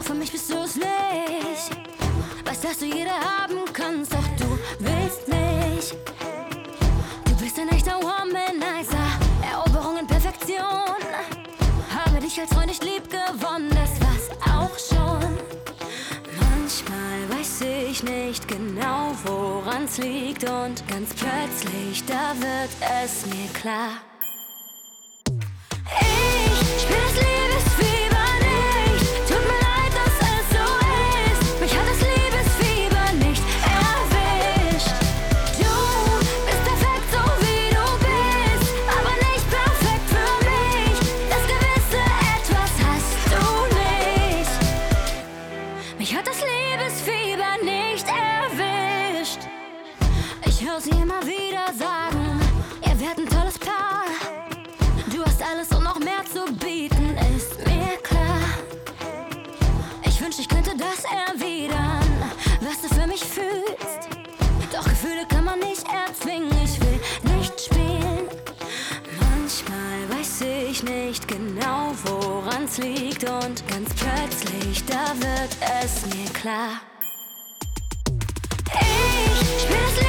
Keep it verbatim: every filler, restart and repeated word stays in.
für mich bist du's nicht. Weiß, dass du jede haben kannst, doch du willst mich. Du bist ein echter Womanizer, Eroberung in Perfektion. Habe dich als Freund nicht lieb gewonnen, das war's auch schon. Manchmal weiß ich nicht genau, woran's liegt, und ganz plötzlich, da wird es mir klar. Ich spür das Liebesfieber nicht. Tut mir leid, dass es so ist. Mich hat das Liebesfieber nicht erwischt. Du bist perfekt, so wie du bist, aber nicht perfekt für mich. Das gewisse Etwas hast du nicht. Mich hat das Liebesfieber nicht erwischt. Ich höre sie immer wieder sagen, ihr werdet ein tolles Paar. Du hast alles und noch mehr zu bieten, ist mir klar. Ich wünschte, ich könnte das erwidern, was du für mich fühlst. Doch Gefühle kann man nicht erzwingen, ich will nicht spielen. Manchmal weiß ich nicht genau, woran's liegt, und ganz plötzlich, da wird es mir klar. Ich spür das